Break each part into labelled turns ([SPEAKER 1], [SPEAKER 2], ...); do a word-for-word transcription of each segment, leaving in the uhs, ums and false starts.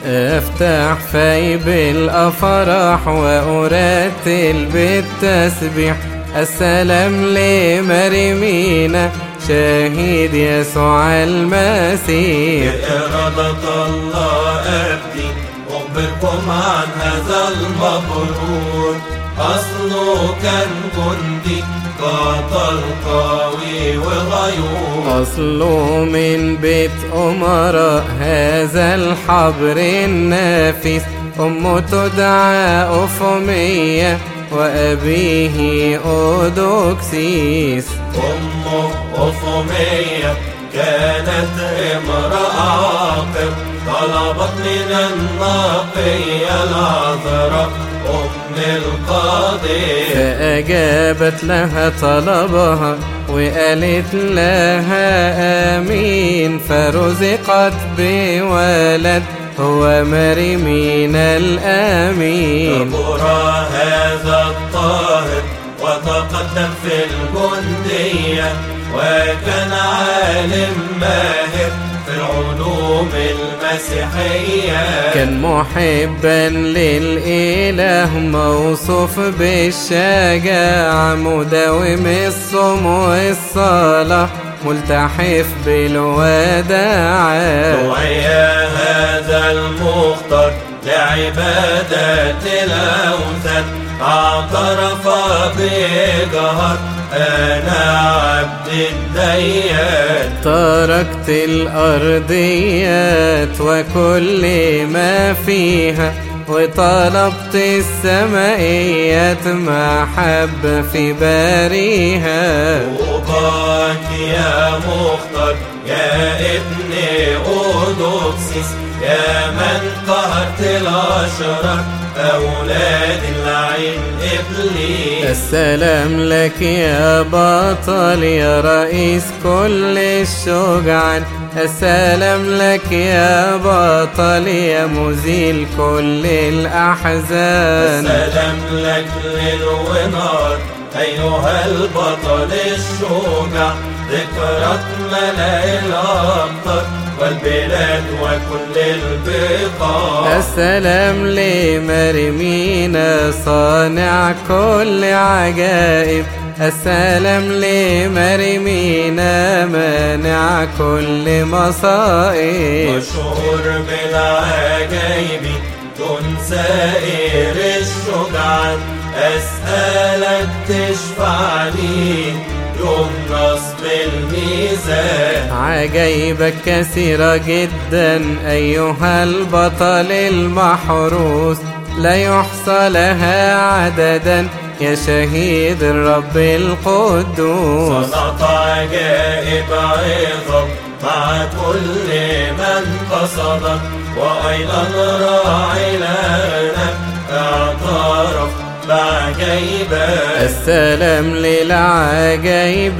[SPEAKER 1] افتح في بالافراح وارتل بالتسبيح، السلام لمريمينا شهيد يسوع المسيح.
[SPEAKER 2] بإرادة الله أبدي أخبركم عن هذا المبرور، أصله كان جندي قاتل قوي وغيور،
[SPEAKER 1] أصله من بيت أمراء هذا الحبر النافس، أمه تدعى أفمية وأبيه أودوكسيس.
[SPEAKER 2] أمه أفمية كانت امرأة عاقر، طلبت من النقية العذراء أم القاضي،
[SPEAKER 1] فأجابت لها طلبها وقالت لها آمين، فرزقت بولد هو مريمينا الآمين.
[SPEAKER 2] كبر هذا الطاهر وتقدم في الجندية، وكان عالم ماهر في العلوم المسيحية،
[SPEAKER 1] كان محبا للإله موصوف بالشجاعة، مداوم الصوم والصلاة ملتحف بالوداعة.
[SPEAKER 2] دعي هذا المختار لعبادة الأوثان، اعترف بجهر أنا عبد الديان،
[SPEAKER 1] تركت الأرضيات وكل ما فيها، وطلبت السمائيات محبة في باريها.
[SPEAKER 2] طوباك يا مختار يا ابن أودوكسيس، يا من قهرت الأشرار أولاد اللعين إبليس.
[SPEAKER 1] السلام لك يا بطل يا رئيس كل الشجعان، السلام لك يا بطل يا مزيل كل الأحزان.
[SPEAKER 2] السلام لك ليل ونار أيها البطل الشجاع، ذكرت ملأ الأقطار والبلاد وكل البقاع.
[SPEAKER 1] السلام لمريمينا صانع كل عجائب، السلام لمريمينا مانع كل مصائب.
[SPEAKER 2] مشهور بالعجائب دون سائر الشجعان، أسألك تشفع لي يوم نصب الميزان.
[SPEAKER 1] عجائبك كثيرة جدا أيها البطل المحروس، لا يحصى لها عددا يا شهيد الرب القدوس.
[SPEAKER 2] صنعت عجائب عظام مع كل من قصدك، وأيضا راعي لنا اعترف بعجائبك.
[SPEAKER 1] السلام للعجائب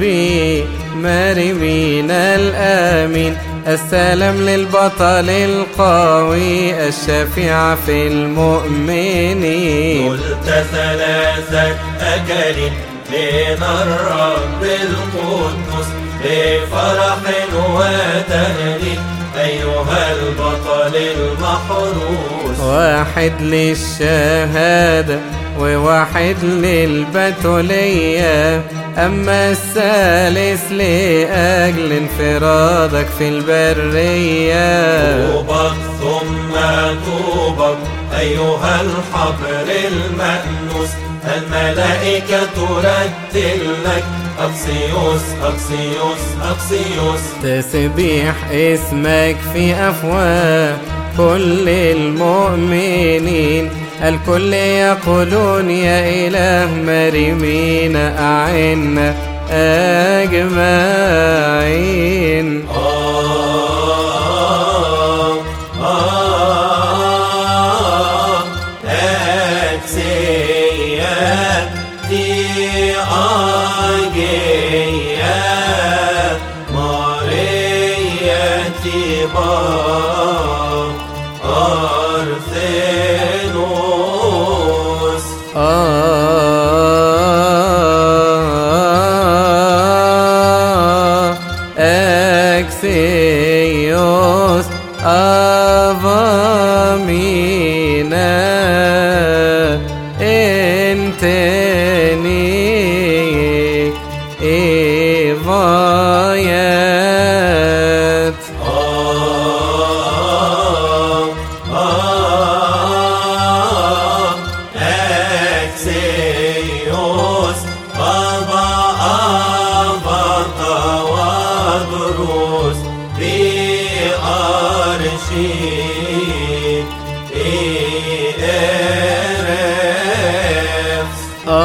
[SPEAKER 1] مريمينا الآمين، السلام للبطل القوي الشفيع في المؤمنين.
[SPEAKER 2] قلت ثلاثة أكاليل من الرب القدوس بفرح وتهليل أيها البطل المحروس.
[SPEAKER 1] واحد للشهادة وواحد للبتولية، أما الثالث لأجل انفرادك في البرية.
[SPEAKER 2] طوبك ثم طوبك أيها الحبر المأنوس، الملائكة ترتل لك أقسيوس أقسيوس أقسيوس.
[SPEAKER 1] تسبيح اسمك في أفواه كل المؤمنين، الكل يقولون يا إله مريمينا أعنا أجمعين.
[SPEAKER 2] آه آه أكسيات دي آجية ماريتي با أرثنوس.
[SPEAKER 1] آه أكسيوس أفا إيفايات
[SPEAKER 2] Axios, Baba Avata Vadrus, the Arshi, the Erefs.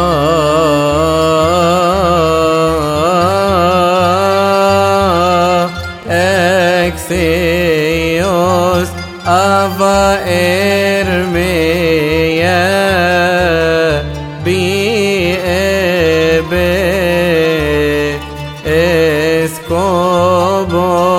[SPEAKER 1] Axios, Ava Ermia, Bi Ebe Escobo.